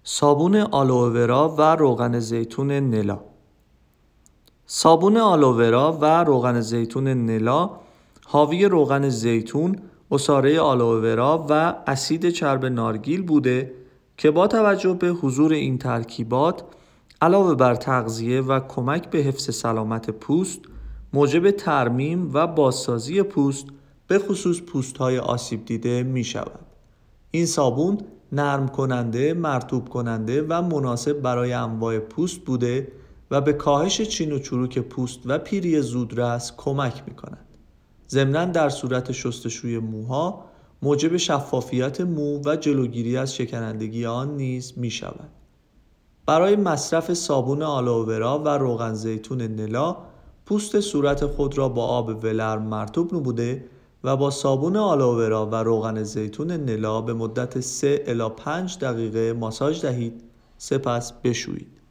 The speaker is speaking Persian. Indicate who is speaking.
Speaker 1: صابون آلوورا و روغن زیتون نلا. صابون آلوورا و روغن زیتون نلا حاوی روغن زیتون، عصاره آلوورا و اسید چرب نارگیل بوده که با توجه به حضور این ترکیبات علاوه بر تغذیه و کمک به حفظ سلامت پوست، موجب ترمیم و بازسازی پوست به خصوص پوست‌های آسیب دیده می شود. این صابون نرم کننده، مرطوب کننده و مناسب برای انواع پوست بوده و به کاهش چین و چروک پوست و پیری زودرس کمک می کند. ضمناً در صورت شستشوی موها موجب شفافیت مو و جلوگیری از شکنندگی آن نیز می شود. برای مصرف صابون آلوورا و روغن زیتون نلا، پوست صورت خود را با آب ولرم مرطوب نموده و با صابون آلوورا و روغن زیتون نلا به مدت 3 الی 5 دقیقه ماساژ دهید، سپس بشویید.